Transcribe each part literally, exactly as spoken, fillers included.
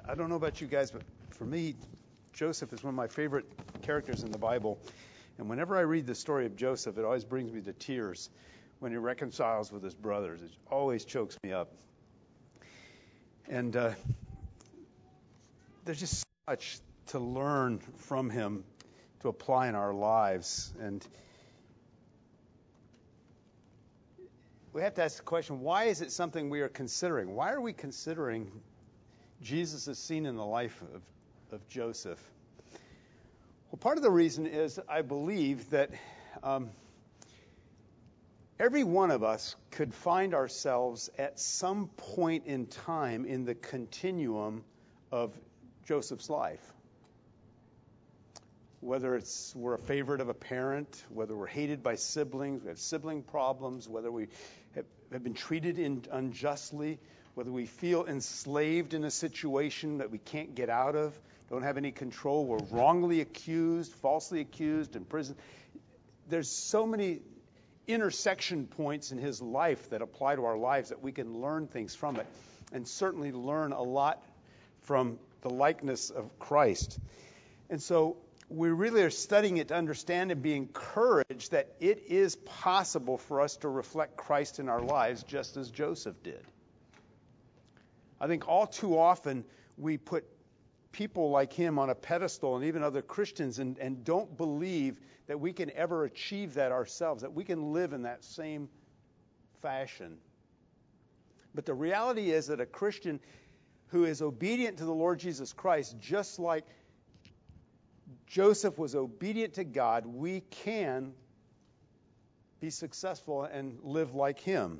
I don't know about you guys, but for me, Joseph is one of my favorite characters in the Bible. And whenever I read the story of Joseph, it always brings me to tears when he reconciles with his brothers. It always chokes me up. And uh, there's just so much to learn from him to apply in our lives. And we have to ask the question, why is it something we are considering? Why are we considering Jesus is seen in the life of, of Joseph? Well, part of the reason is I believe that um, every one of us could find ourselves at some point in time in the continuum of Joseph's life. Whether it's we're a favorite of a parent, whether we're hated by siblings, we have sibling problems, whether we have, have been treated in, unjustly, whether we feel enslaved in a situation that we can't get out of, don't have any control, we're wrongly accused, falsely accused, in prison. There's so many intersection points in his life that apply to our lives that we can learn things from it, and certainly learn a lot from the likeness of Christ. And so we really are studying it to understand and be encouraged that it is possible for us to reflect Christ in our lives just as Joseph did. I think all too often we put people like him on a pedestal, and even other Christians, and, and don't believe that we can ever achieve that ourselves, that we can live in that same fashion. But the reality is that a Christian who is obedient to the Lord Jesus Christ, just like Joseph was obedient to God, we can be successful and live like him.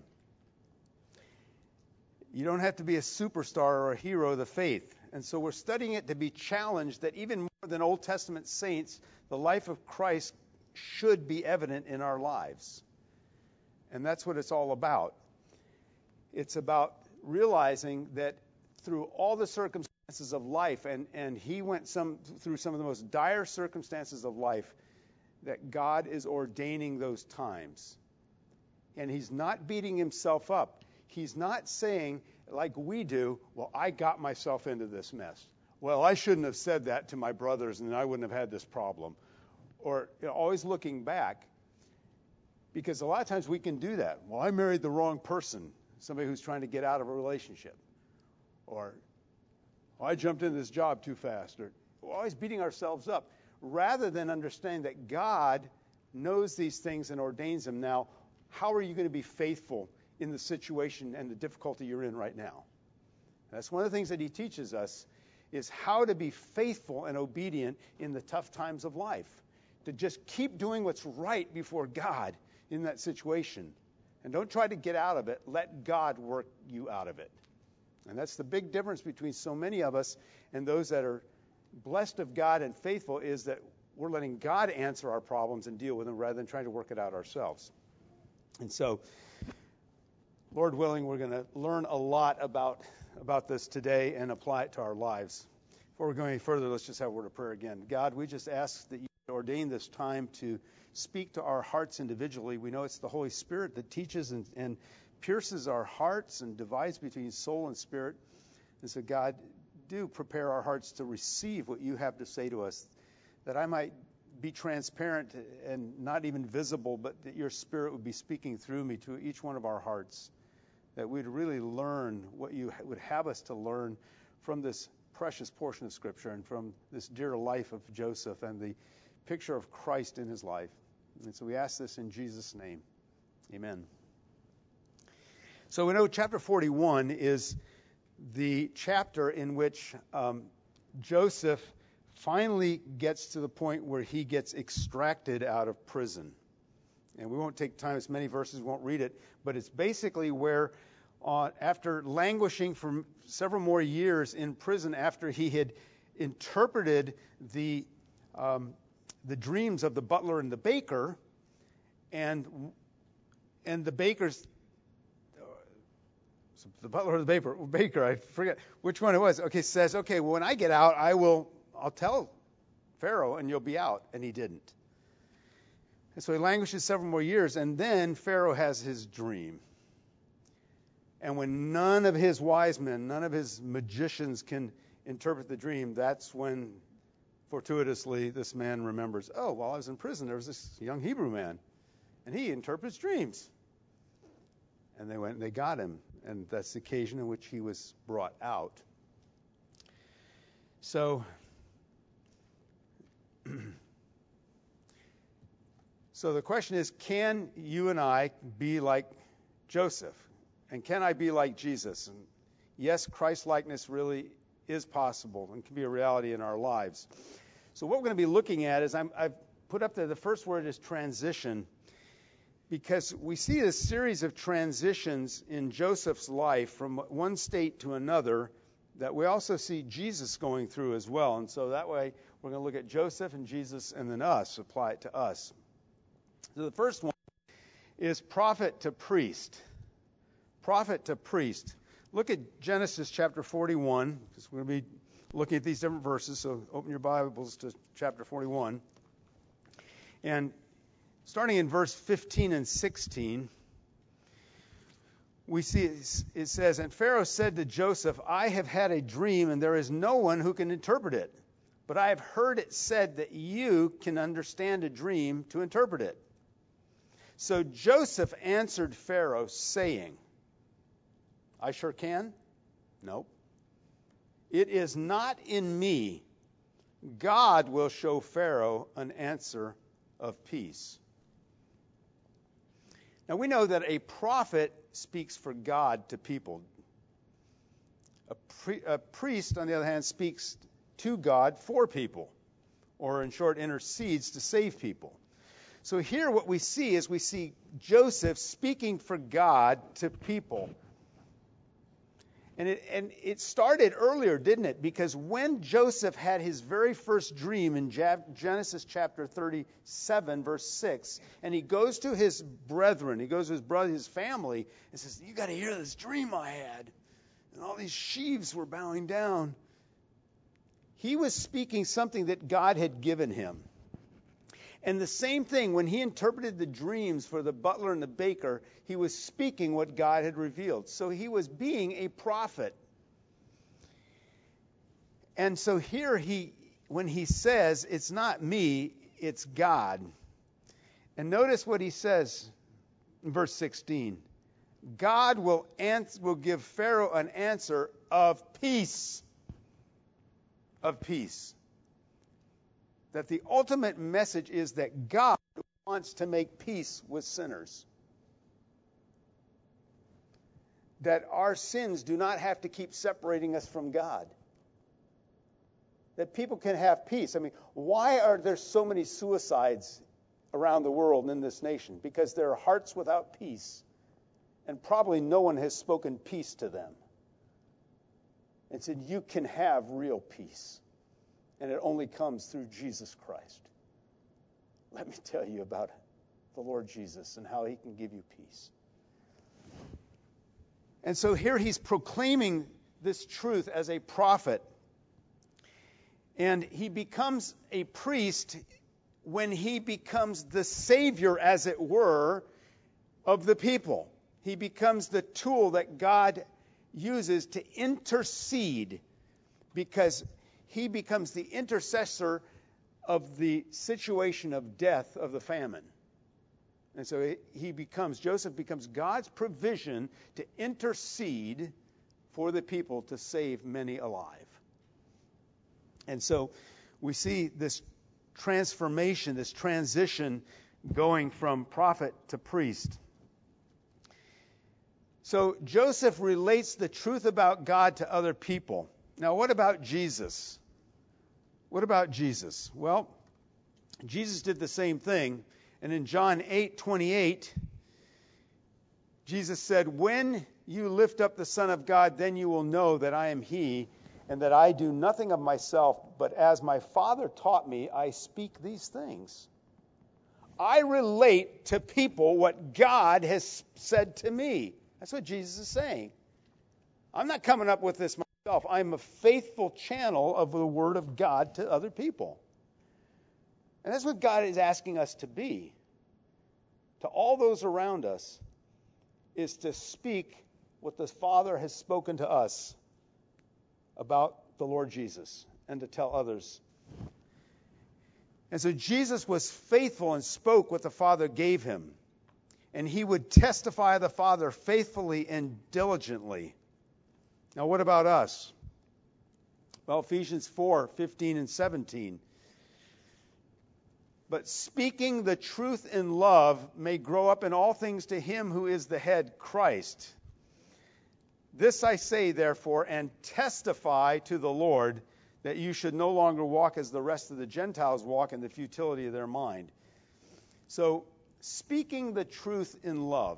You don't have to be a superstar or a hero of the faith. And so we're studying it to be challenged that even more than Old Testament saints, the life of Christ should be evident in our lives. And that's what it's all about. It's about realizing that through all the circumstances of life, and, and he went some through some of the most dire circumstances of life, that God is ordaining those times. And he's not beating himself up. He's not saying, like we do, well, I got myself into this mess. Well, I shouldn't have said that to my brothers, and then I wouldn't have had this problem. Or you know, always looking back, because a lot of times we can do that. Well, I married the wrong person, somebody who's trying to get out of a relationship. Or, well, I jumped into this job too fast. Or we're always beating ourselves up, rather than understand that God knows these things and ordains them. Now, how are you going to be faithful in the situation and the difficulty you're in right now? That's one of the things that he teaches us, is how to be faithful and obedient in the tough times of life. To just keep doing what's right before God in that situation. And don't try to get out of it. Let God work you out of it. And that's the big difference between so many of us and those that are blessed of God and faithful, is that we're letting God answer our problems and deal with them rather than trying to work it out ourselves. And so, Lord willing, we're going to learn a lot about, about this today and apply it to our lives. Before we go any further, let's just have a word of prayer again. God, we just ask that you ordain this time to speak to our hearts individually. We know it's the Holy Spirit that teaches and, and pierces our hearts and divides between soul and spirit. And so, God, do prepare our hearts to receive what you have to say to us, that I might be transparent and not even visible, but that your Spirit would be speaking through me to each one of our hearts, that we'd really learn what you would have us to learn from this precious portion of Scripture and from this dear life of Joseph and the picture of Christ in his life. And so we ask this in Jesus' name. Amen. So we know chapter forty-one is the chapter in which um, Joseph finally gets to the point where he gets extracted out of prison. And we won't take time, it's many verses, we won't read it, but it's basically where uh, after languishing for several more years in prison, after he had interpreted the um, the dreams of the butler and the baker, and and the baker's the butler or the baker, baker, I forget which one it was. Okay, says, okay, well, when I get out, I will, I'll tell Pharaoh, and you'll be out. And he didn't. And so he languishes several more years, and then Pharaoh has his dream. And when none of his wise men, none of his magicians can interpret the dream, that's when fortuitously this man remembers, oh, while I was in prison, there was this young Hebrew man, and he interprets dreams. And they went and they got him, and that's the occasion in which he was brought out. So, so the question is, can you and I be like Joseph? And can I be like Jesus? And yes, Christ-likeness really is possible and can be a reality in our lives. So what we're going to be looking at is, I'm, I've put up there, the first word is transition, because we see a series of transitions in Joseph's life from one state to another that we also see Jesus going through as well. And so that way we're going to look at Joseph and Jesus and then us, apply it to us. So the first one is prophet to priest. Prophet to priest. Look at Genesis chapter forty-one, because we're going to be looking at these different verses, so open your Bibles to chapter forty-one. And starting in verse fifteen and sixteen, we see it says, and Pharaoh said to Joseph, I have had a dream, and there is no one who can interpret it. But I have heard it said that you can understand a dream to interpret it. So Joseph answered Pharaoh, saying, I sure can? Nope. It is not in me. God will show Pharaoh an answer of peace. Now we know that a prophet speaks for God to people. A, pri- a priest, on the other hand, speaks to God for people, or in short, intercedes to save people. So here what we see is we see Joseph speaking for God to people. And it, and it started earlier, didn't it? Because when Joseph had his very first dream in Genesis chapter thirty-seven, verse six, and he goes to his brethren, he goes to his brother, his family, and says, you got to hear this dream I had. And all these sheaves were bowing down. He was speaking something that God had given him. And the same thing, when he interpreted the dreams for the butler and the baker, he was speaking what God had revealed. So he was being a prophet. And so here he, when he says, it's not me, it's God. And notice what he says in verse sixteen. God will answer, will give Pharaoh an answer of peace. Of peace. That the ultimate message is that God wants to make peace with sinners. That our sins do not have to keep separating us from God. That people can have peace. I mean, why are there so many suicides around the world and in this nation? Because there are hearts without peace. And probably no one has spoken peace to them. And said, you can have real peace. And it only comes through Jesus Christ. Let me tell you about the Lord Jesus and how he can give you peace. And so here he's proclaiming this truth as a prophet. And he becomes a priest when he becomes the savior, as it were, of the people. He becomes the tool that God uses to intercede, because he becomes the intercessor of the situation of death of the famine. And so he becomes, Joseph becomes God's provision to intercede for the people to save many alive. And so we see this transformation, this transition going from prophet to priest. So Joseph relates the truth about God to other people. Now, what about Jesus? What about Jesus? Well, Jesus did the same thing. And in John eight twenty-eight, Jesus said, when you lift up the Son of God, then you will know that I am he, and that I do nothing of myself, but as my Father taught me, I speak these things. I relate to people what God has said to me. That's what Jesus is saying. I'm not coming up with this myself. I'm a faithful channel of the Word of God to other people. And that's what God is asking us to be. To all those around us, is to speak what the Father has spoken to us about the Lord Jesus and to tell others. And so Jesus was faithful and spoke what the Father gave him. And he would testify of the Father faithfully and diligently. Now, what about us? Well, Ephesians four, fifteen and seventeen. But speaking the truth in love may grow up in all things to him who is the head, Christ. This I say, therefore, and testify to the Lord, that you should no longer walk as the rest of the Gentiles walk in the futility of their mind. So, speaking the truth in love.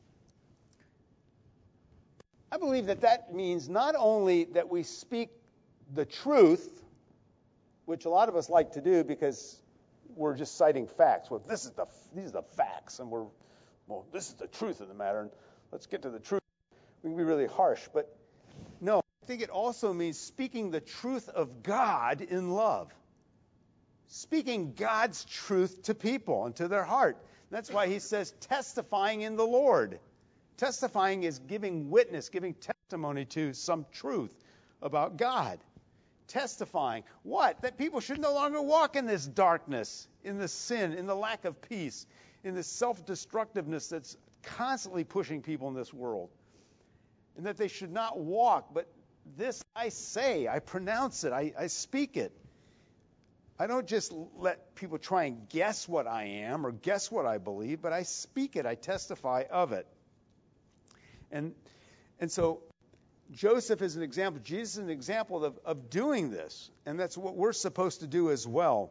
I believe that that means not only that we speak the truth, which a lot of us like to do because we're just citing facts. Well, this is the these are the facts, and we're well, this is the truth of the matter, and let's get to the truth. We can be really harsh, but no, I think it also means speaking the truth of God in love. Speaking God's truth to people and to their heart. That's why he says testifying in the Lord. Testifying is giving witness, giving testimony to some truth about God. Testifying. What? That people should no longer walk in this darkness, in the sin, in the lack of peace, in the self-destructiveness that's constantly pushing people in this world. And that they should not walk, but this I say, I pronounce it, I, I speak it. I don't just let people try and guess what I am or guess what I believe, but I speak it, I testify of it. And and so Joseph is an example, Jesus is an example of, of doing this, and that's what we're supposed to do as well.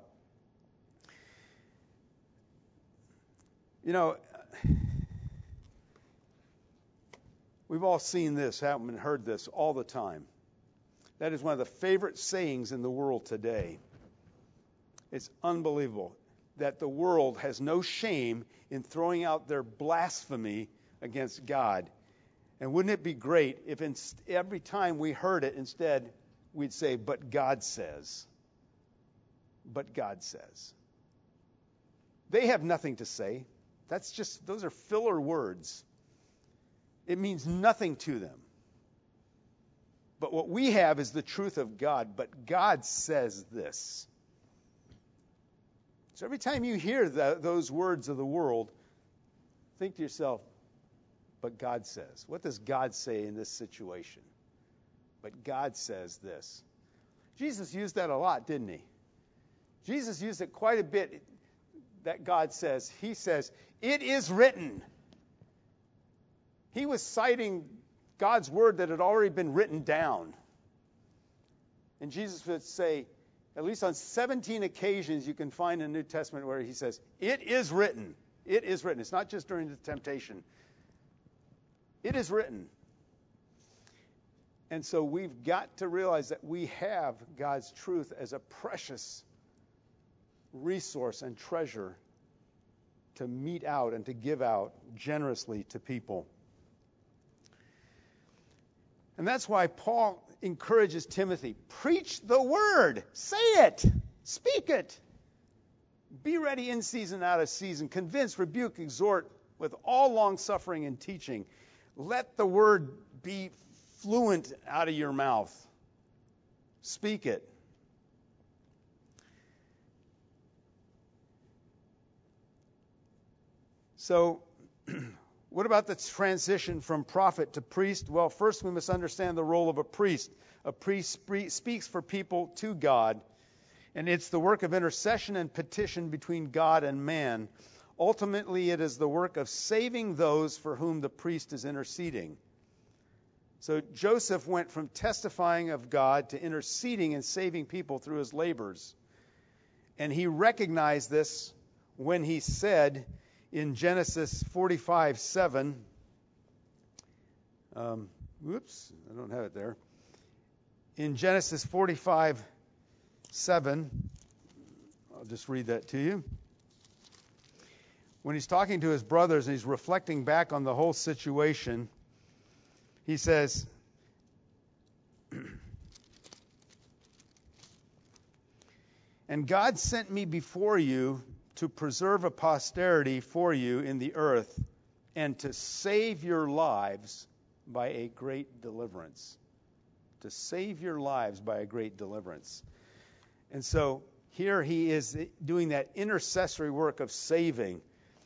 You know, we've all seen this happen and heard this all the time. That is one of the favorite sayings in the world today. It's unbelievable that the world has no shame in throwing out their blasphemy against God. And wouldn't it be great if in, every time we heard it, instead, we'd say, but God says. But God says. They have nothing to say. That's just, those are filler words. It means nothing to them. But what we have is the truth of God. But God says this. So every time you hear the, those words of the world, think to yourself, but God says. What does God say in this situation? But God says this. Jesus used that a lot, didn't he? Jesus used it quite a bit, that God says. He says, it is written. He was citing God's word that had already been written down. And Jesus would say, at least on seventeen occasions you can find in the New Testament where he says, it is written. It is written. It's not just during the temptation. It is written. And so we've got to realize that we have God's truth as a precious resource and treasure to mete out and to give out generously to people. And that's why Paul encourages Timothy, preach the word. Say it. Speak it. Be ready in season, out of season. Convince, rebuke, exhort with all long-suffering and teaching. Let the word be fluent out of your mouth. Speak it. So, what about the transition from prophet to priest? Well, first we must understand the role of a priest. A priest speaks for people to God, and it's the work of intercession and petition between God and man. Ultimately, it is the work of saving those for whom the priest is interceding. So Joseph went from testifying of God to interceding and saving people through his labors. And he recognized this when he said in Genesis forty-five seven, um, whoops, I don't have it there. In Genesis forty-five seven, I'll just read that to you. When he's talking to his brothers and he's reflecting back on the whole situation, he says, and God sent me before you to preserve a posterity for you in the earth and to save your lives by a great deliverance. to save your lives by a great deliverance. And so here he is doing that intercessory work of saving.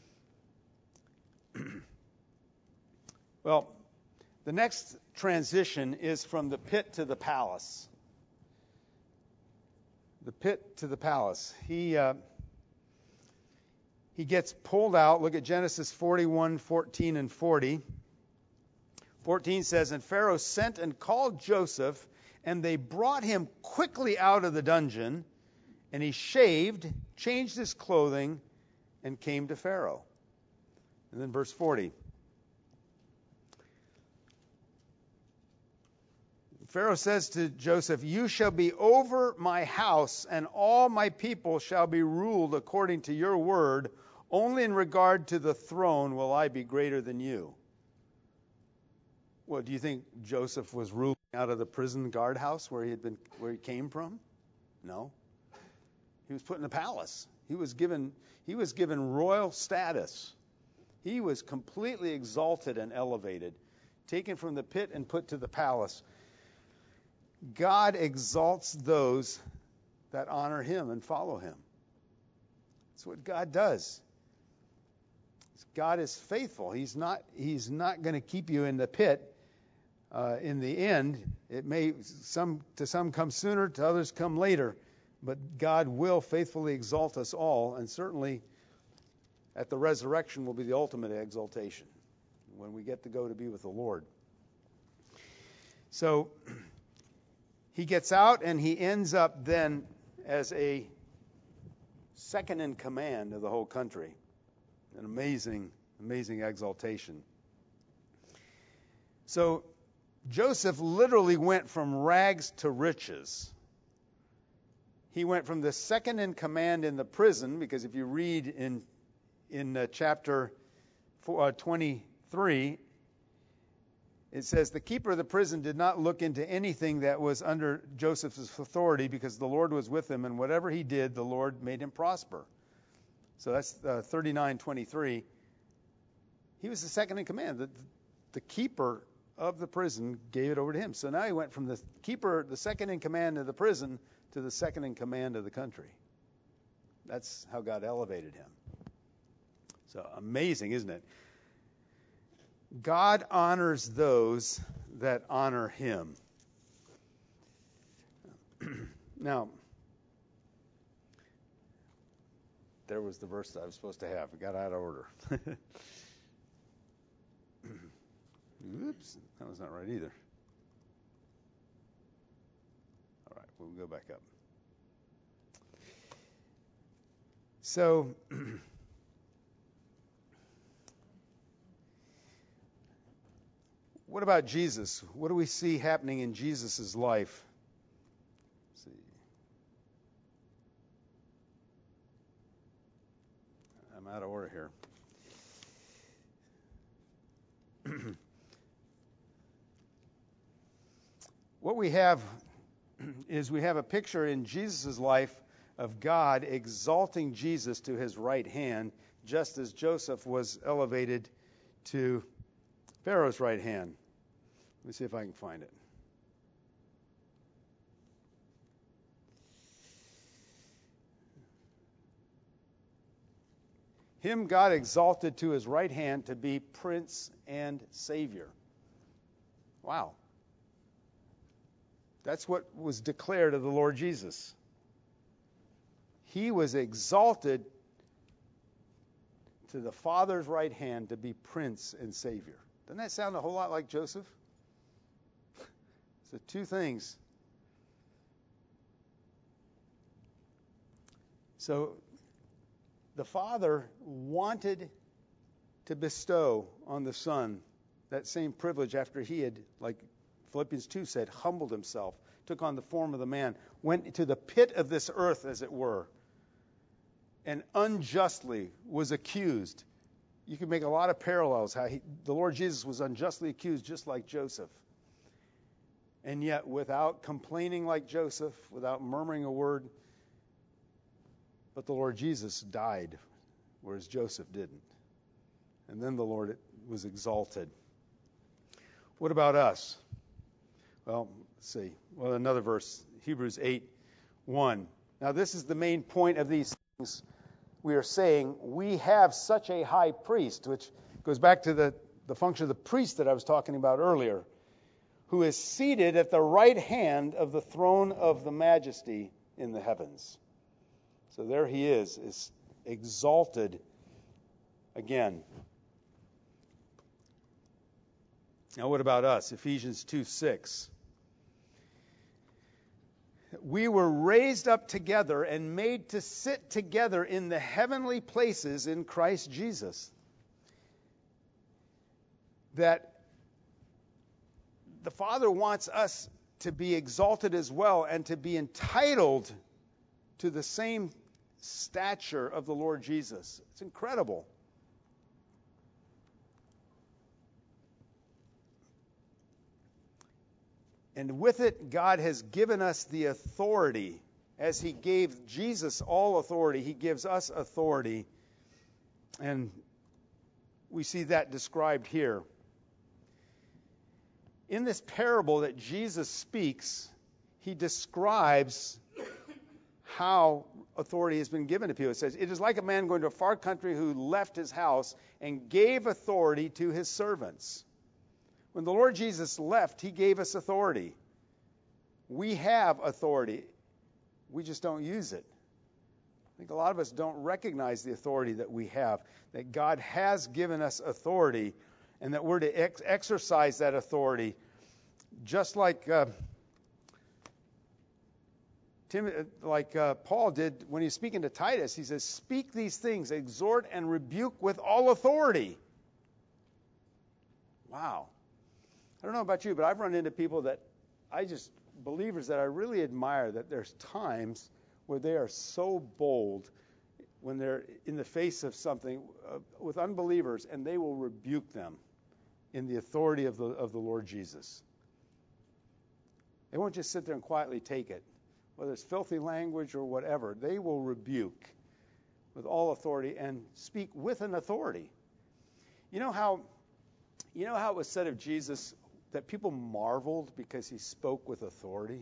Well, the next transition is from the pit to the palace. The pit to the palace. He uh, he gets pulled out. Look at Genesis forty-one, fourteen, and forty. fourteen says, "And Pharaoh sent and called Joseph, and they brought him quickly out of the dungeon, and he shaved, changed his clothing, and came to Pharaoh." And then verse forty. Pharaoh says to Joseph, "You shall be over my house, and all my people shall be ruled according to your word. Only in regard to the throne will I be greater than you." Well, do you think Joseph was ruling out of the prison guardhouse where he had been, where he came from? No. He was put in the palace. He was given, he was given royal status. He was completely exalted and elevated, taken from the pit and put to the palace. God exalts those that honor him and follow him. That's what God does. God is faithful. He's not, he's not going to keep you in the pit. Uh, in the end, it may some to some come sooner, to others come later, but God will faithfully exalt us all, and certainly at the resurrection will be the ultimate exaltation when we get to go to be with the Lord. So he gets out, and he ends up then as a second in command of the whole country. An amazing, amazing exaltation. So Joseph literally went from rags to riches. He went from the second in command in the prison, because if you read in in uh, chapter four, uh, twenty-three, it says, "The keeper of the prison did not look into anything that was under Joseph's authority, because the Lord was with him, and whatever he did, the Lord made him prosper." So that's uh, thirty-nine twenty-three. He was the second in command. The, the keeper of the prison gave it over to him. So now he went from the keeper, the second in command of the prison, to the second in command of the country. That's how God elevated him. So amazing, isn't it? God honors those that honor him. Now, there was the verse that I was supposed to have. It got out of order. Oops, that was not right either. All right, we'll go back up. So, what about Jesus? What do we see happening in Jesus' life? Let's see. I'm out of order here. What we have is we have a picture in Jesus' life of God exalting Jesus to his right hand, just as Joseph was elevated to Pharaoh's right hand. Let me see if I can find it. Him God exalted to his right hand to be Prince and Savior. Wow. That's what was declared of the Lord Jesus. He was exalted to the Father's right hand to be Prince and Savior. Doesn't that sound a whole lot like Joseph? So two things. So the Father wanted to bestow on the Son that same privilege after he had, like Philippians two said, humbled himself, took on the form of the man, went to the pit of this earth, as it were, and unjustly was accused. You can make a lot of parallels how he, the Lord Jesus was unjustly accused just like Joseph. And yet, without complaining like Joseph, without murmuring a word, but the Lord Jesus died, whereas Joseph didn't. And then the Lord was exalted. What about us? Well, let's see, well, another verse, Hebrews eight one. Now, this is the main point of these things. We are saying we have such a high priest, which goes back to the, the function of the priest that I was talking about earlier, who is seated at the right hand of the throne of the majesty in the heavens. So there he is, is exalted again. Now what about us? Ephesians two six. We were raised up together and made to sit together in the heavenly places in Christ Jesus. That the Father wants us to be exalted as well and to be entitled to the same stature of the Lord Jesus. It's incredible. And with it, God has given us the authority. As he gave Jesus all authority, he gives us authority. And we see that described here. In this parable that Jesus speaks, he describes how authority has been given to people. It says, it is like a man going to a far country who left his house and gave authority to his servants. When the Lord Jesus left, he gave us authority. We have authority. We just don't use it. I think a lot of us don't recognize the authority that we have, that God has given us authority, and that we're to ex- exercise that authority. Just like uh, Tim, like uh, Paul did when he was speaking to Titus, he says, speak these things, exhort and rebuke with all authority. Wow. I don't know about you, but I've run into people that I just, believers that I really admire, that there's times where they are so bold when they're in the face of something uh, with unbelievers, and they will rebuke them in the authority of the of the Lord Jesus. They won't just sit there and quietly take it, whether it's filthy language or whatever. They will rebuke with all authority and speak with an authority. You know how, you know how it was said of Jesus that people marveled because he spoke with authority?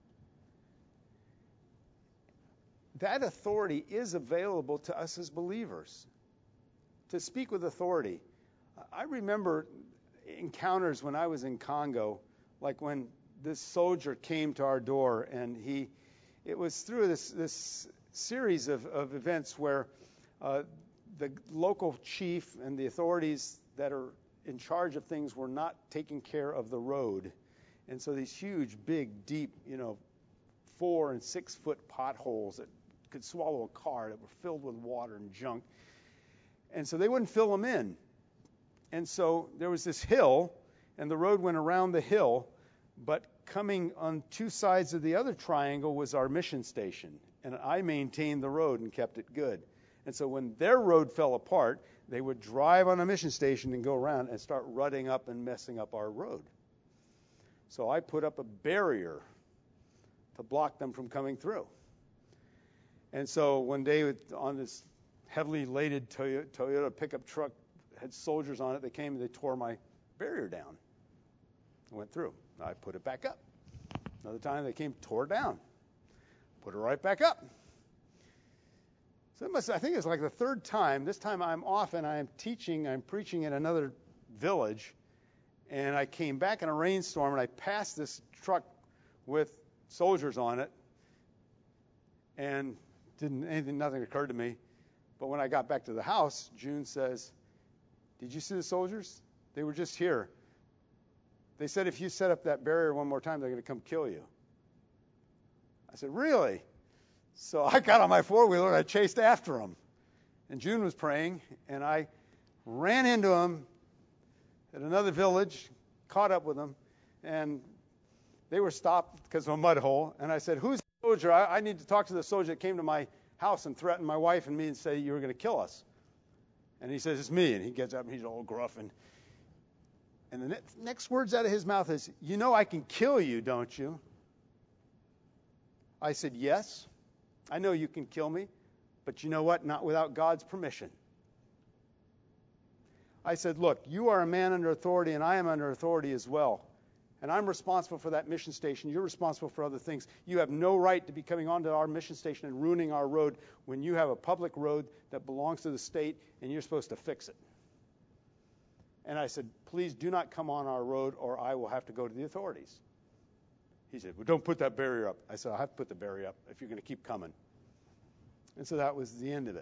That authority is available to us as believers, to speak with authority. I remember encounters when I was in Congo, like when this soldier came to our door, and he, it was through this this series of, of events where uh, the local chief and the authorities that are in charge of things were not taking care of the road. And so these huge, big, deep, you know, four and six foot potholes that could swallow a car that were filled with water and junk. And so they wouldn't fill them in. And so there was this hill, and the road went around the hill, but coming on two sides of the other triangle was our mission station. And I maintained the road and kept it good. And so when their road fell apart, they would drive on a mission station and go around and start rutting up and messing up our road. So I put up a barrier to block them from coming through. And so one day on this heavily laden Toyota, Toyota pickup truck, had soldiers on it. They came and they tore my barrier down. I went through. I put it back up. Another time they came, tore it down. Put it right back up. So it must, I think it's like the third time. This time I'm off and I'm teaching, I'm preaching in another village. And I came back in a rainstorm and I passed this truck with soldiers on it. And didn't anything, nothing occurred to me. But when I got back to the house, June says, "Did you see the soldiers? They were just here. They said if you set up that barrier one more time, they're going to come kill you." I said, "Really?" So I got on my four-wheeler and I chased after them. And June was praying, and I ran into them at another village, caught up with them, and they were stopped because of a mud hole. And I said, "Who's the soldier? I, I need to talk to the soldier that came to my house and threatened my wife and me and said you were going to kill us." And he says, "It's me." And he gets up and he's all gruff. And, and the ne- next words out of his mouth is, "You know I can kill you, don't you?" I said, "Yes, I know you can kill me, but you know what? Not without God's permission." I said, "Look, you are a man under authority and I am under authority as well. And I'm responsible for that mission station. You're responsible for other things. You have no right to be coming onto our mission station and ruining our road when you have a public road that belongs to the state and you're supposed to fix it. And I said, please do not come on our road or I will have to go to the authorities. He said, well, don't put that barrier up. I said, I'll have to put the barrier up if you're going to keep coming. And so that was the end of it.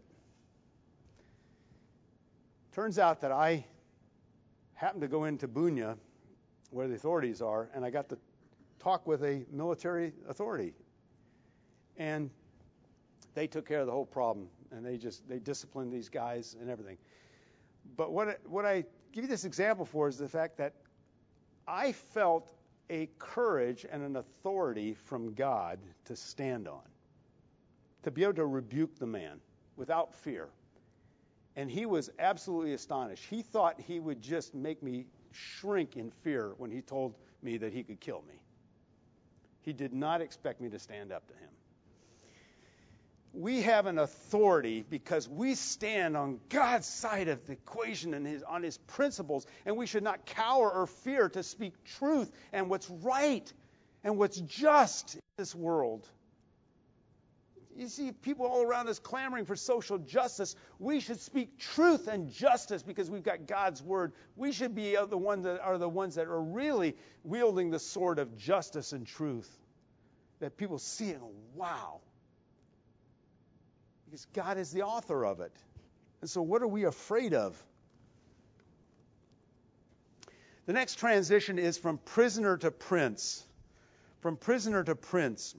Turns out that I happened to go into Bunya, where the authorities are, and I got to talk with a military authority. And they took care of the whole problem, and they just they disciplined these guys and everything. But what what I give you this example for is the fact that I felt a courage and an authority from God to stand on, to be able to rebuke the man without fear. And he was absolutely astonished. He thought he would just make me shrink in fear when he told me that he could kill me. He did not expect me to stand up to him. We have an authority because we stand on God's side of the equation and his, on his principles, and we should not cower or fear to speak truth and what's right and what's just in this world. You see people all around us clamoring for social justice. We should speak truth and justice because we've got God's word. We should be the ones that are the ones that are really wielding the sword of justice and truth. That people see and go, wow. Because God is the author of it. And so what are we afraid of? The next transition is from prisoner to prince. From prisoner to prince.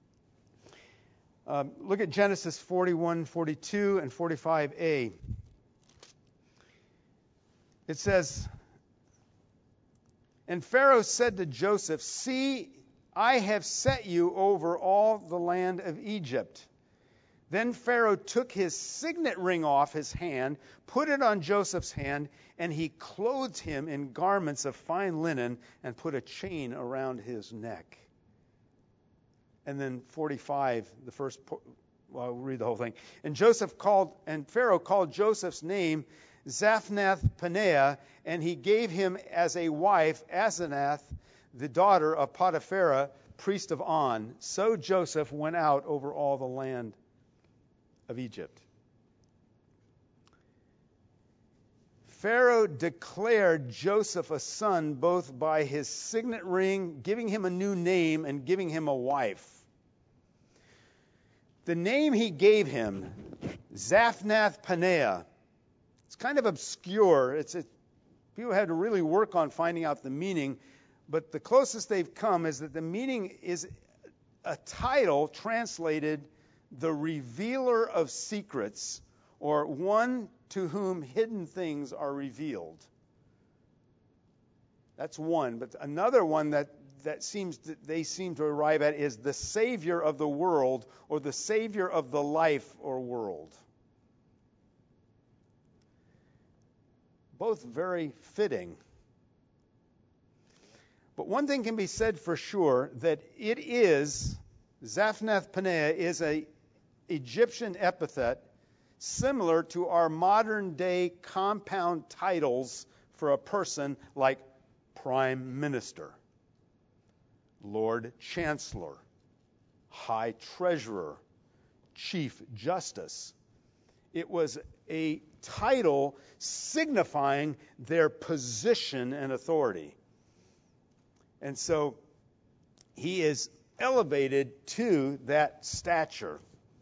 Um, look at Genesis forty-one, forty-two, and forty-five a. It says, and Pharaoh said to Joseph, see, I have set you over all the land of Egypt. Then Pharaoh took his signet ring off his hand, put it on Joseph's hand, and he clothed him in garments of fine linen and put a chain around his neck. And then forty-five, the first, well, I'll read the whole thing. And Joseph called, and Pharaoh called Joseph's name Zaphnath-Paneah, and he gave him as a wife Asenath, the daughter of Potiphera, priest of On. So Joseph went out over all the land of Egypt. Pharaoh declared Joseph a son both by his signet ring, giving him a new name, and giving him a wife. The name he gave him, Zaphnath-Paneah, it's kind of obscure. It's a, people had to really work on finding out the meaning, but the closest they've come is that the meaning is a title translated the revealer of secrets, or one to whom hidden things are revealed. That's one. But another one that, that seems to, they seem to arrive at is the Savior of the world, or the Savior of the life or world. Both very fitting. But one thing can be said for sure, that it is, Zaphnath-Paneah is a Egyptian epithet similar to our modern day compound titles for a person like Prime Minister, Lord Chancellor, High Treasurer, Chief Justice. It was a title signifying their position and authority. And so he is elevated to that stature.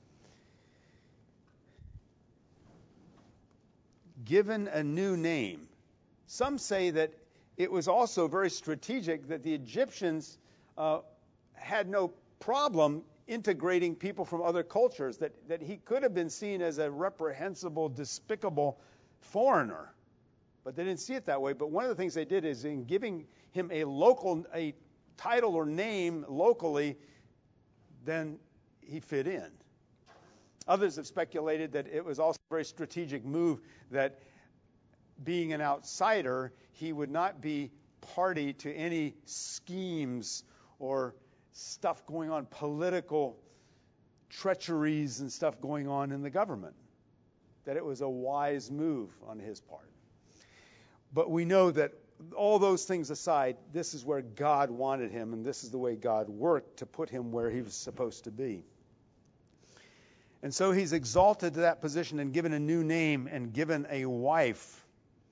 Given a new name. Some say that it was also very strategic that the Egyptians uh, had no problem integrating people from other cultures, that, that he could have been seen as a reprehensible, despicable foreigner. But they didn't see it that way. But one of the things they did is in giving him a local, a title or name locally, then he fit in. Others have speculated that it was also a very strategic move, that being an outsider, he would not be party to any schemes or stuff going on, political treacheries and stuff going on in the government. That it was a wise move on his part. But we know that all those things aside, this is where God wanted him, and this is the way God worked to put him where he was supposed to be. And so he's exalted to that position and given a new name and given a wife.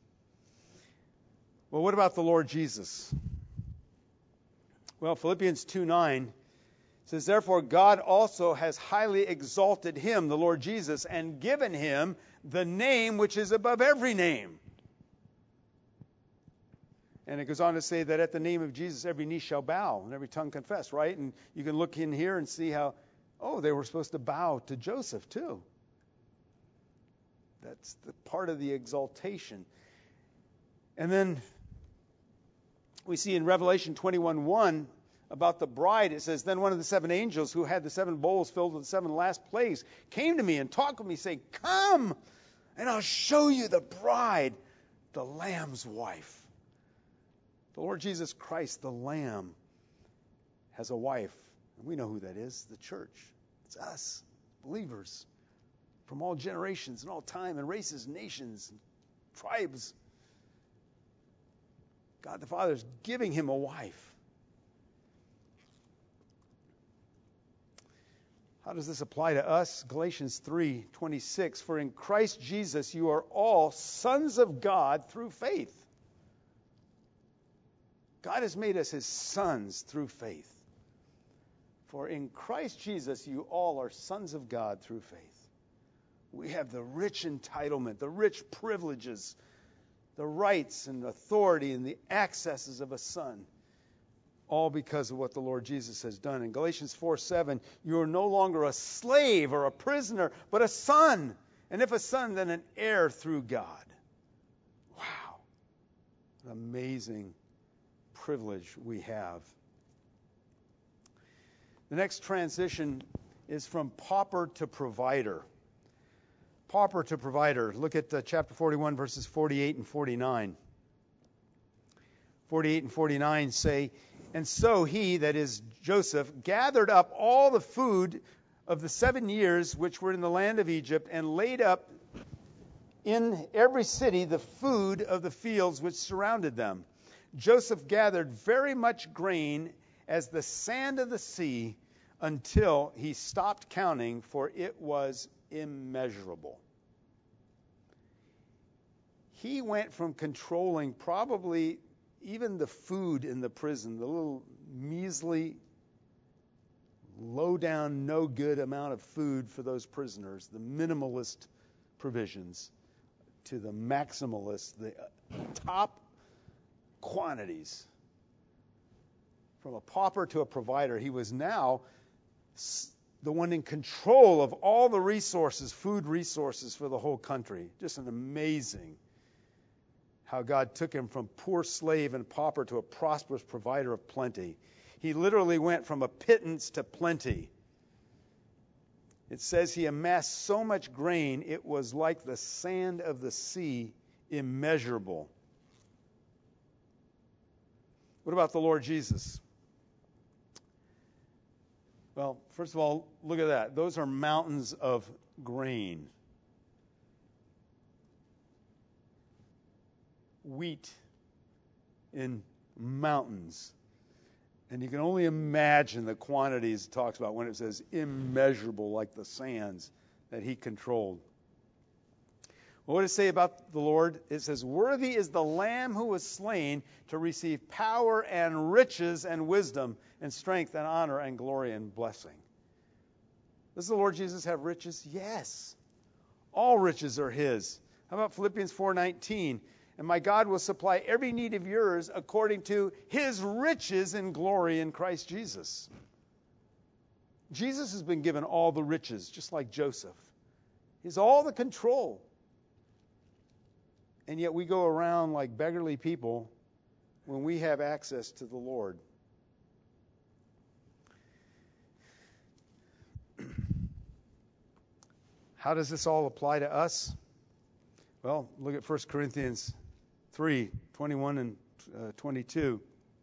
Well, what about the Lord Jesus? Well, Philippians two nine says, therefore God also has highly exalted him, the Lord Jesus, and given him the name which is above every name. And it goes on to say that at the name of Jesus, every knee shall bow and every tongue confess, right? And you can look in here and see how, oh, they were supposed to bow to Joseph too. That's the part of the exaltation. And then we see in Revelation twenty-one one about the bride, it says, then one of the seven angels who had the seven bowls filled with the seven last plagues came to me and talked with me, saying, come, and I'll show you the bride, the Lamb's wife. The Lord Jesus Christ, the Lamb, has a wife. And we know who that is, the church. It's us, believers, from all generations and all time and races, nations, and tribes. God the Father is giving him a wife. How does this apply to us? Galatians three twenty-six, for in Christ Jesus you are all sons of God through faith. God has made us his sons through faith. For in Christ Jesus you all are sons of God through faith. We have the rich entitlement, the rich privileges, the rights and authority and the accesses of a son. All because of what the Lord Jesus has done. In Galatians four seven, you are no longer a slave or a prisoner, but a son. And if a son, then an heir through God. Wow. An amazing privilege we have. The next transition is from pauper to provider. Pauper to provider. Look at uh, chapter forty-one, verses forty-eight and forty-nine. forty-eight and forty-nine say, and so he, that is Joseph, gathered up all the food of the seven years which were in the land of Egypt, and laid up in every city the food of the fields which surrounded them. Joseph gathered very much grain as the sand of the sea, until he stopped counting, for it was immeasurable. He went from controlling probably even the food in the prison, the little measly, low-down, no-good amount of food for those prisoners, the minimalist provisions, to the maximalist, the top quantities. From a pauper to a provider, he was now the one in control of all the resources, food resources for the whole country. Just an amazing how God took him from poor slave and pauper to a prosperous provider of plenty. He literally went from a pittance to plenty. It says he amassed so much grain, it was like the sand of the sea, immeasurable. What about the Lord Jesus? Well, first of all, look at that. Those are mountains of grain. Wheat in mountains. And you can only imagine the quantities it talks about when it says immeasurable, like the sands that he controlled. Well, what does it say about the Lord? It says, worthy is the Lamb who was slain to receive power and riches and wisdom and strength and honor and glory and blessing. Does the Lord Jesus have riches? Yes. All riches are his. How about Philippians four nineteen? And my God will supply every need of yours according to his riches in glory in Christ Jesus. Jesus has been given all the riches, just like Joseph. He's all the control. And yet we go around like beggarly people when we have access to the Lord. How does this all apply to us? Well, look at First Corinthians three, twenty-one and twenty-two.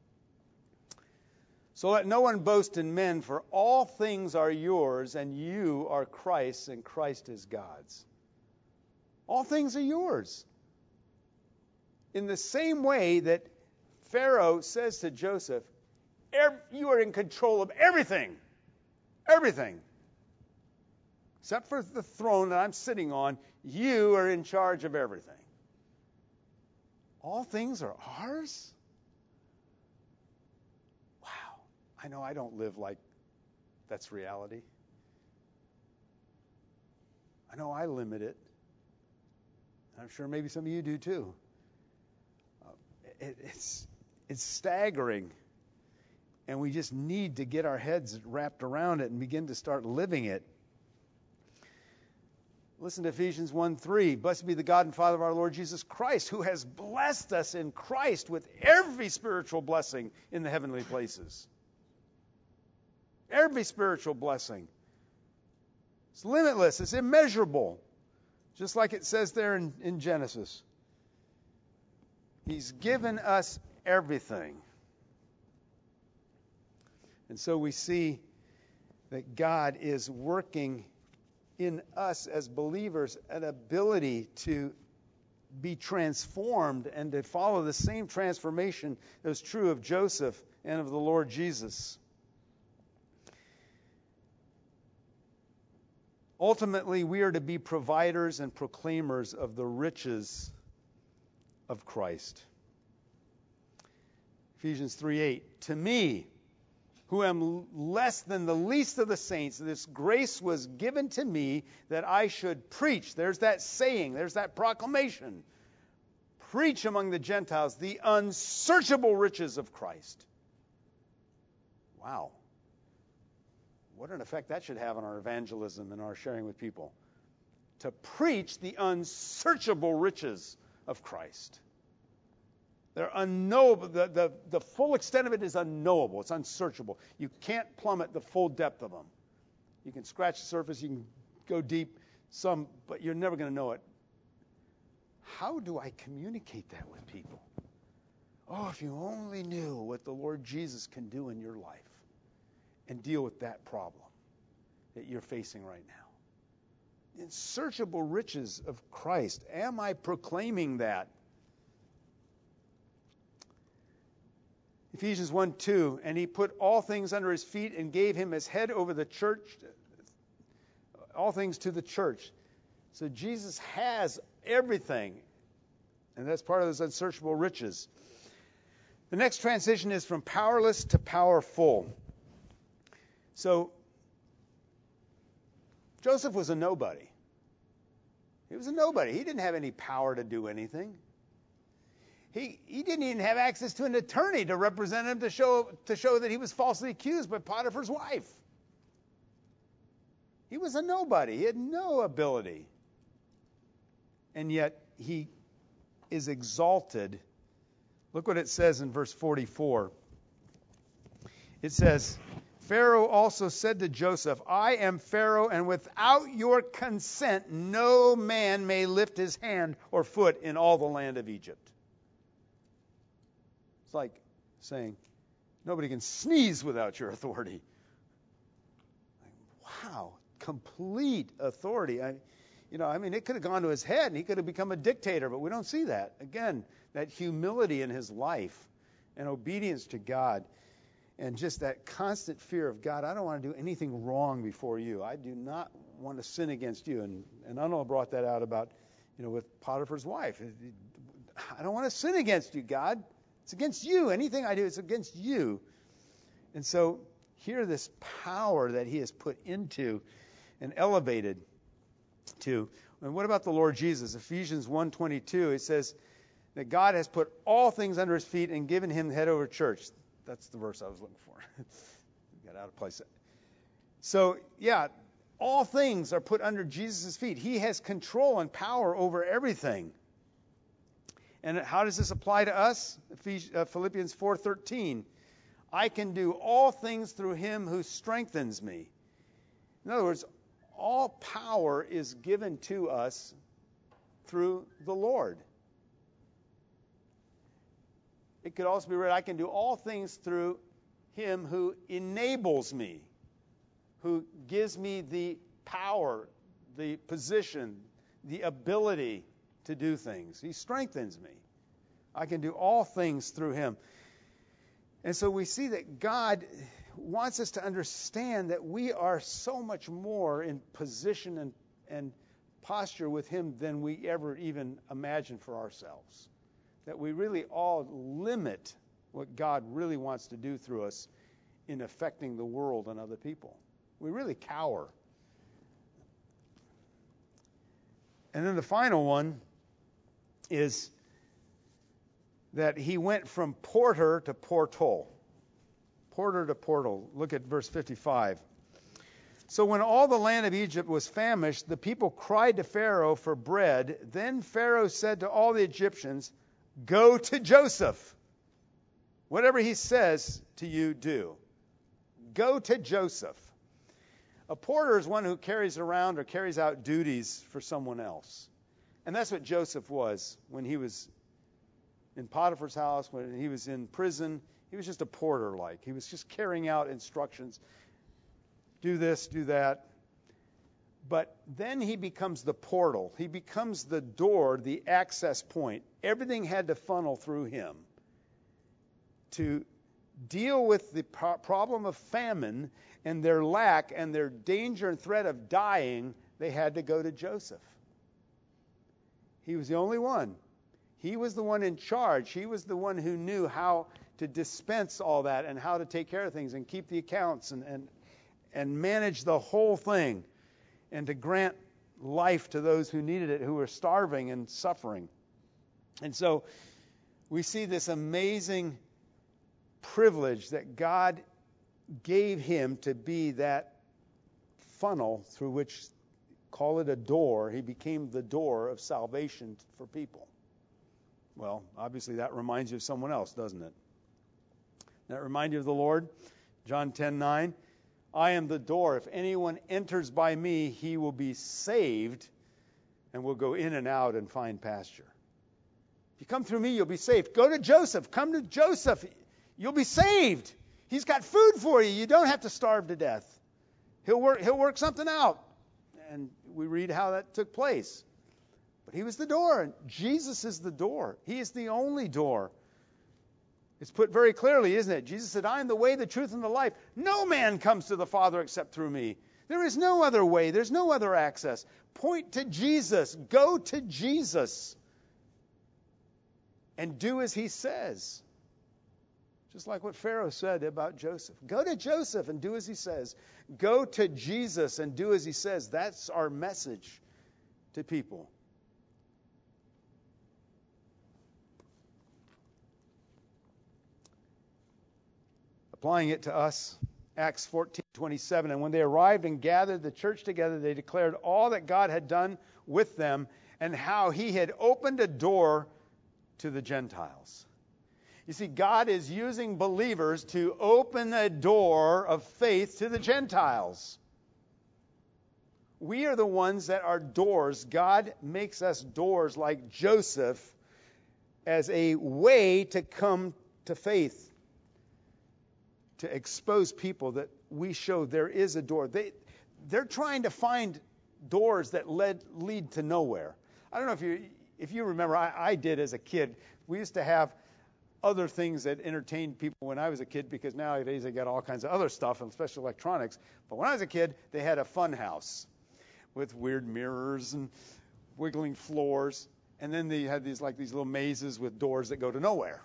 So let no one boast in men, for all things are yours, and you are Christ's, and Christ is God's. All things are yours. In the same way that Pharaoh says to Joseph, you are in control of everything. Everything. Except for the throne that I'm sitting on, you are in charge of everything. All things are ours? Wow. I know I don't live like that's reality. I know I limit it. I'm sure maybe some of you do too. Uh, it, it's, it's staggering. And we just need to get our heads wrapped around it and begin to start living it. Listen to Ephesians one three. Blessed be the God and Father of our Lord Jesus Christ, who has blessed us in Christ with every spiritual blessing in the heavenly places. Every spiritual blessing. It's limitless. It's immeasurable. Just like it says there in, in Genesis. He's given us everything. And so we see that God is working in us as believers an ability to be transformed and to follow the same transformation that was true of Joseph and of the Lord Jesus. Ultimately, we are to be providers and proclaimers of the riches of Christ. Ephesians three eight. To me, who am less than the least of the saints, this grace was given to me that I should preach. There's that saying, there's that proclamation. Preach among the Gentiles the unsearchable riches of Christ. Wow. What an effect that should have on our evangelism and our sharing with people. To preach the unsearchable riches of Christ. They're unknowable. The, the, the full extent of it is unknowable. It's unsearchable. You can't plummet the full depth of them. You can scratch the surface. You can go deep some, but you're never going to know it. How do I communicate that with people? Oh, if you only knew what the Lord Jesus can do in your life and deal with that problem that you're facing right now. Unsearchable riches of Christ. Am I proclaiming that? Ephesians one two, and he put all things under his feet and gave him as head over the church, all things to the church. So Jesus has everything, and that's part of those unsearchable riches. The next transition is from powerless to powerful. So Joseph was a nobody. He was a nobody. He didn't have any power to do anything. He, he didn't even have access to an attorney to represent him to show, to show that he was falsely accused by Potiphar's wife. He was a nobody. He had no ability. And yet he is exalted. Look what it says in verse forty-four. It says, Pharaoh also said to Joseph, I am Pharaoh, and without your consent no man may lift his hand or foot in all the land of Egypt. It's like saying, nobody can sneeze without your authority. Wow, complete authority. I, you know, I mean, it could have gone to his head, and he could have become a dictator, but we don't see that. Again, that humility in his life and obedience to God and just that constant fear of God. I don't want to do anything wrong before you. I do not want to sin against you. And, and Anna brought that out about, you know, with Potiphar's wife. I don't want to sin against you, God. It's against you. Anything I do, it's against you. And so here, this power that he has put into and elevated to. And what about the Lord Jesus? Ephesians one twenty-two, it says that God has put all things under his feet and given him the head over church. That's the verse I was looking for. Got out of place. So, yeah, all things are put under Jesus' feet. He has control and power over everything. And how does this apply to us? Philippians four thirteen. I can do all things through him who strengthens me. In other words, all power is given to us through the Lord. It could also be read, I can do all things through him who enables me, who gives me the power, the position, the ability to do things. He strengthens me. I can do all things through him. And so we see that God wants us to understand that we are so much more in position and, and posture with him than we ever even imagined for ourselves. That we really all limit what God really wants to do through us in affecting the world and other people. We really cower. And then the final one is that he went from porter to portal. Porter to portal. Look at verse fifty-five. So when all the land of Egypt was famished, the people cried to Pharaoh for bread. Then Pharaoh said to all the Egyptians, "Go to Joseph. Whatever he says to you, do. Go to Joseph." A porter is one who carries around or carries out duties for someone else. And that's what Joseph was when he was in Potiphar's house, when he was in prison. He was just a porter-like. He was just carrying out instructions. Do this, do that. But then he becomes the portal. He becomes the door, the access point. Everything had to funnel through him. To deal with the pro- problem of famine and their lack and their danger and threat of dying, they had to go to Joseph. He was the only one. He was the one in charge. He was the one who knew how to dispense all that and how to take care of things and keep the accounts and, and, and manage the whole thing and to grant life to those who needed it, who were starving and suffering. And so we see this amazing privilege that God gave him to be that funnel through which, call it a door, he became the door of salvation for people. Well, obviously that reminds you of someone else, doesn't it? That remind you of the Lord? John ten nine. I am the door. If anyone enters by me, he will be saved and will go in and out and find pasture. If you come through me, you'll be saved. Go to Joseph. Come to Joseph. You'll be saved. He's got food for you. You don't have to starve to death. He'll work, he'll work something out. And we read how that took place. But he was the door. And Jesus is the door. He is the only door. It's put very clearly, isn't it? Jesus said, I am the way, the truth, and the life. No man comes to the Father except through me. There is no other way. There's no other access. Point to Jesus. Go to Jesus. And do as he says. Just like what Pharaoh said about Joseph. Go to Joseph and do as he says. Go to Jesus and do as he says. That's our message to people. Applying it to us, Acts fourteen twenty-seven. And when they arrived and gathered the church together, they declared all that God had done with them and how he had opened a door to the Gentiles. You see, God is using believers to open a door of faith to the Gentiles. We are the ones that are doors. God makes us doors like Joseph as a way to come to faith. To expose people that we show there is a door. They, they're trying to find doors that led, lead to nowhere. I don't know if you if you remember, I, I did as a kid. We used to have other things that entertained people when I was a kid, because nowadays they got all kinds of other stuff, and especially electronics. But when I was a kid, they had a fun house with weird mirrors and wiggling floors. And then they had these like these little mazes with doors that go to nowhere.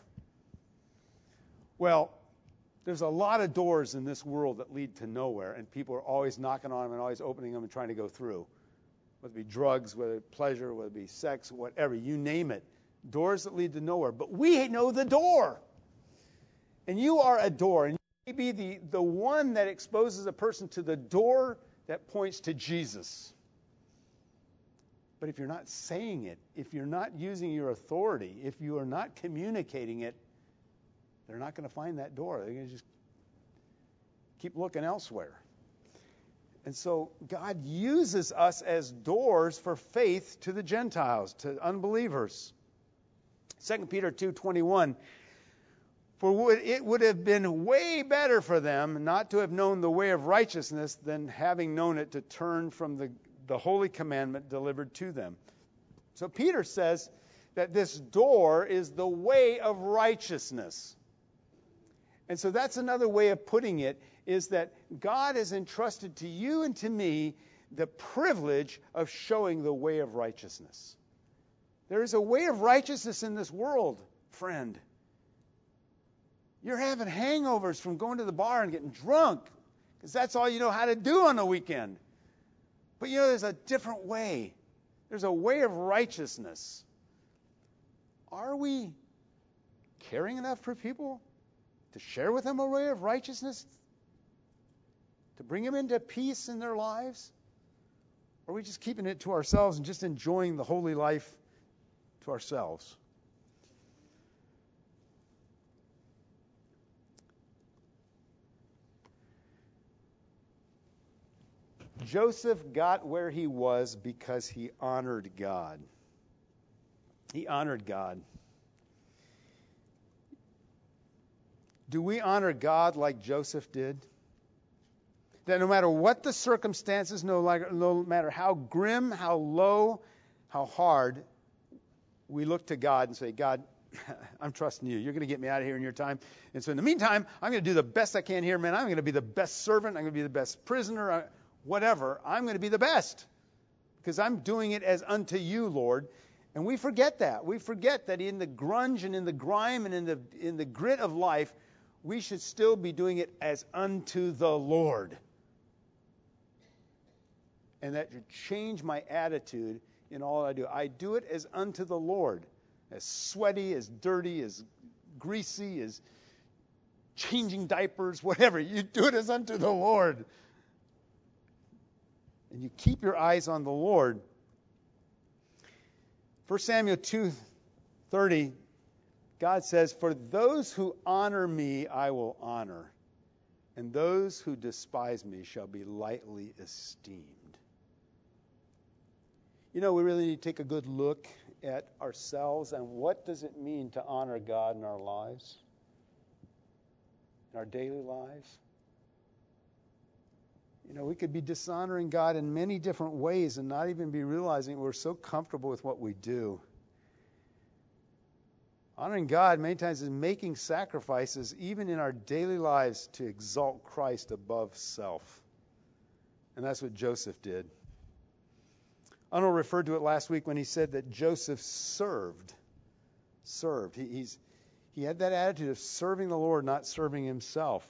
Well, there's a lot of doors in this world that lead to nowhere, and people are always knocking on them and always opening them and trying to go through. Whether it be drugs, whether it be pleasure, whether it be sex, whatever, you name it. Doors that lead to nowhere. But we know the door. And you are a door. And you may be the, the one that exposes a person to the door that points to Jesus. But if you're not saying it, if you're not using your authority, if you are not communicating it, they're not going to find that door. They're going to just keep looking elsewhere. And so God uses us as doors for faith to the Gentiles, to unbelievers. Second Peter two twenty-one. For it would have been way better for them not to have known the way of righteousness than having known it to turn from the, the holy commandment delivered to them. So Peter says that this door is the way of righteousness. And so that's another way of putting it, is that God has entrusted to you and to me the privilege of showing the way of righteousness. There is a way of righteousness in this world, friend. You're having hangovers from going to the bar and getting drunk, because that's all you know how to do on the weekend. But you know, there's a different way. There's a way of righteousness. Are we caring enough for people to share with them a way of righteousness? To bring them into peace in their lives? Or are we just keeping it to ourselves and just enjoying the holy life to ourselves? Joseph got where he was because he honored God. He honored God. Do we honor God like Joseph did? That no matter what the circumstances, no, like, no matter how grim, how low, how hard, we look to God and say, God, I'm trusting you. You're going to get me out of here in your time. And so in the meantime, I'm going to do the best I can here, man. I'm going to be the best servant. I'm going to be the best prisoner. Whatever. I'm going to be the best because I'm doing it as unto you, Lord. And we forget that. We forget that in the grunge and in the grime and in the in the grit of life, we should still be doing it as unto the Lord. And that should change my attitude in all I do. I do it as unto the Lord. As sweaty, as dirty, as greasy, as changing diapers, whatever. You do it as unto the Lord. And you keep your eyes on the Lord. First Samuel two thirty, God says, "For those who honor me, I will honor, and those who despise me shall be lightly esteemed." You know, we really need to take a good look at ourselves and what does it mean to honor God in our lives, in our daily lives. You know, we could be dishonoring God in many different ways and not even be realizing we're so comfortable with what we do. Honoring God many times is making sacrifices even in our daily lives to exalt Christ above self. And that's what Joseph did. Arnold referred to it last week when he said that Joseph served. Served. He, he's, he had that attitude of serving the Lord, not serving himself.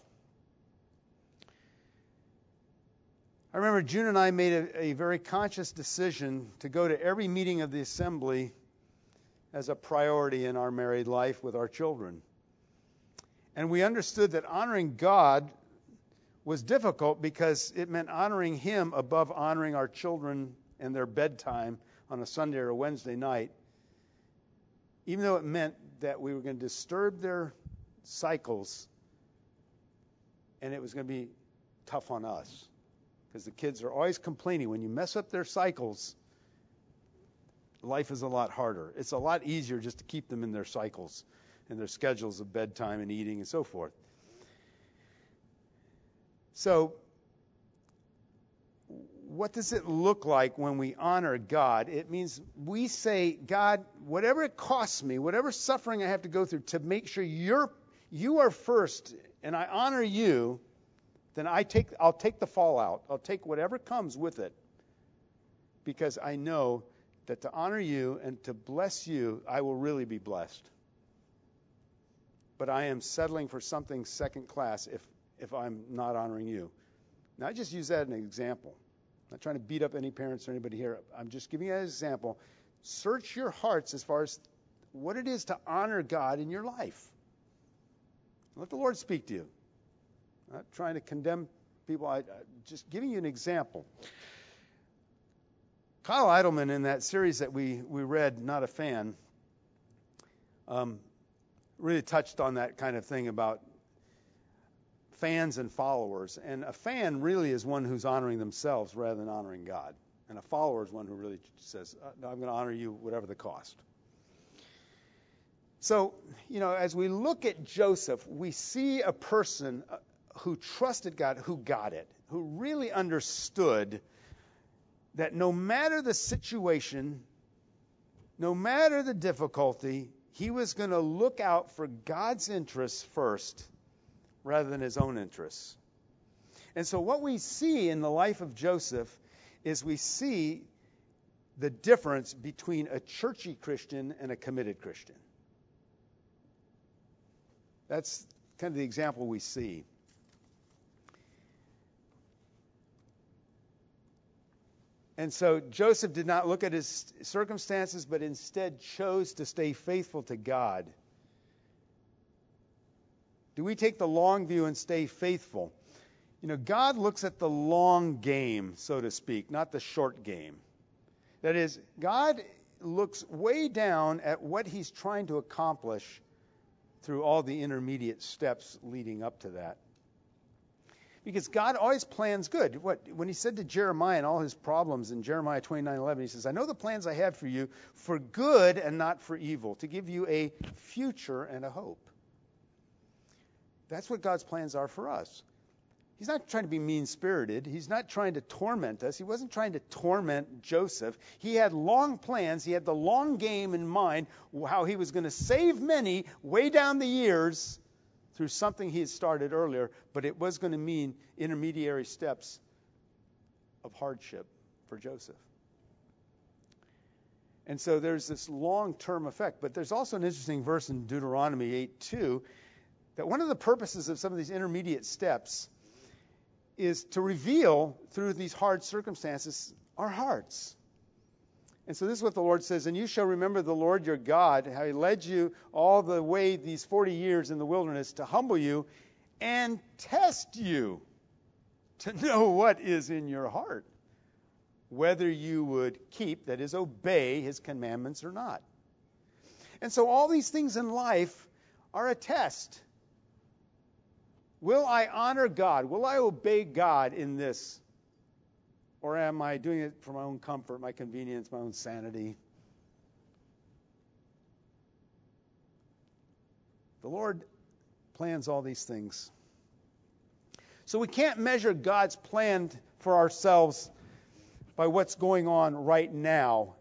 I remember June and I made a, a very conscious decision to go to every meeting of the assembly as a priority in our married life with our children. And we understood that honoring God was difficult because it meant honoring Him above honoring our children and their bedtime on a Sunday or a Wednesday night, even though it meant that we were going to disturb their cycles and it was going to be tough on us. Because the kids are always complaining. When you mess up their cycles, life is a lot harder. It's a lot easier just to keep them in their cycles and their schedules of bedtime and eating and so forth. So, what does it look like when we honor God? It means we say, God, whatever it costs me, whatever suffering I have to go through to make sure you're you are first and I honor you, then I take, I'll take the fallout. I'll take whatever comes with it because I know that to honor you and to bless you, I will really be blessed. But I am settling for something second class if, if I'm not honoring you. Now, I just use that as an example. I'm not trying to beat up any parents or anybody here. I'm just giving you an example. Search your hearts as far as what it is to honor God in your life. Let the Lord speak to you. I'm not trying to condemn people. I, I just giving you an example. Kyle Idleman, in that series that we, we read, Not a Fan, um, really touched on that kind of thing about fans and followers. And a fan really is one who's honoring themselves rather than honoring God. And a follower is one who really says, no, I'm going to honor you whatever the cost. So, you know, as we look at Joseph, we see a person who trusted God, who got it, who really understood that no matter the situation, no matter the difficulty, he was going to look out for God's interests first rather than his own interests. And so what we see in the life of Joseph is we see the difference between a churchy Christian and a committed Christian. That's kind of the example we see. And so Joseph did not look at his circumstances, but instead chose to stay faithful to God. Do we take the long view and stay faithful? You know, God looks at the long game, so to speak, not the short game. That is, God looks way down at what he's trying to accomplish through all the intermediate steps leading up to that. Because God always plans good. What when he said to Jeremiah and all his problems in Jeremiah twenty-nine eleven, he says, I know the plans I have for you for good and not for evil, to give you a future and a hope. That's what God's plans are for us. He's not trying to be mean-spirited. He's not trying to torment us. He wasn't trying to torment Joseph. He had long plans. He had the long game in mind, how he was going to save many way down the years through something he had started earlier, but it was going to mean intermediary steps of hardship for Joseph. And so there's this long-term effect. But there's also an interesting verse in Deuteronomy eight two that one of the purposes of some of these intermediate steps is to reveal through these hard circumstances our hearts. And so this is what the Lord says, and you shall remember the Lord your God, how he led you all the way these forty years in the wilderness to humble you and test you to know what is in your heart, whether you would keep, that is, obey his commandments or not. And so all these things in life are a test. Will I honor God? Will I obey God in this? Or am I doing it for my own comfort, my convenience, my own sanity? The Lord plans all these things. So we can't measure God's plan for ourselves by what's going on right now.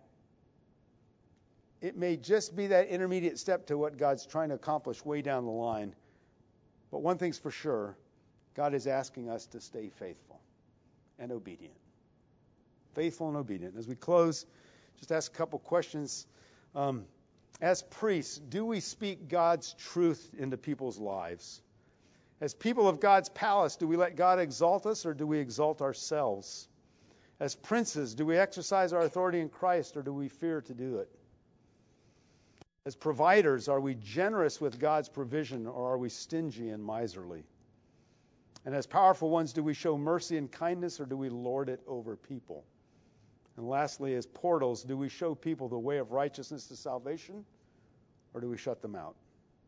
It may just be that intermediate step to what God's trying to accomplish way down the line. But one thing's for sure, God is asking us to stay faithful and obedient. Faithful and obedient. As we close, just ask a couple questions. Um, as priests, do we speak God's truth into people's lives? As people of God's palace, do we let God exalt us or do we exalt ourselves? As princes, do we exercise our authority in Christ or do we fear to do it? As providers, are we generous with God's provision or are we stingy and miserly? And as powerful ones, do we show mercy and kindness or do we lord it over people? And lastly, as portals, do we show people the way of righteousness to salvation or do we shut them out?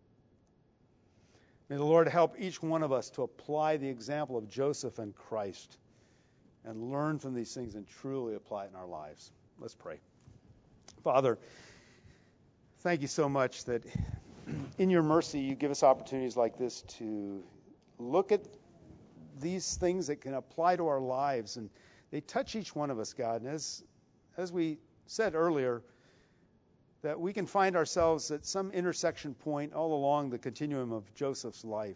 May the Lord help each one of us to apply the example of Joseph and Christ and learn from these things and truly apply it in our lives. Let's pray. Father, thank you so much that in your mercy you give us opportunities like this to look at these things that can apply to our lives, and they touch each one of us, God. And as, as we said earlier, that we can find ourselves at some intersection point all along the continuum of Joseph's life.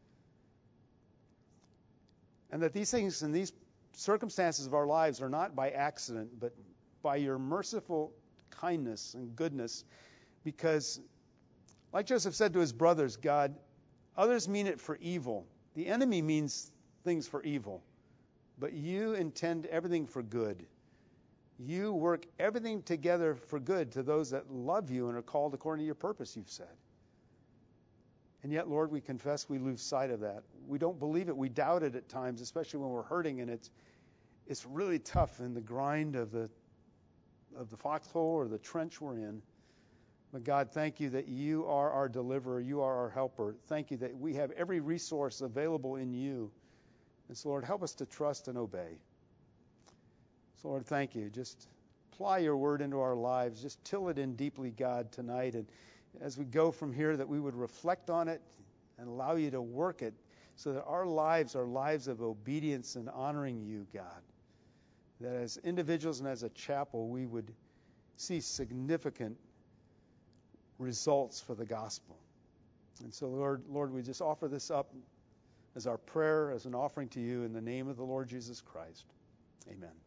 And that these things and these circumstances of our lives are not by accident, but by your merciful kindness and goodness. Because, like Joseph said to his brothers, God, others mean it for evil. The enemy means things for evil. But you intend everything for good. You work everything together for good to those that love you and are called according to your purpose, you've said. And yet, Lord, we confess we lose sight of that. We don't believe it. We doubt it at times, especially when we're hurting, and it's it's really tough in the grind of the of the foxhole or the trench we're in. But God, thank you that you are our deliverer. You are our helper. Thank you that we have every resource available in you. And so, Lord, help us to trust and obey. So, Lord, thank you. Just apply your word into our lives. Just till it in deeply, God, tonight. And as we go from here, that we would reflect on it and allow you to work it so that our lives are lives of obedience and honoring you, God. That as individuals and as a chapel, we would see significant results for the gospel. And so, Lord, Lord, we just offer this up as our prayer, as an offering to you in the name of the Lord Jesus Christ. Amen.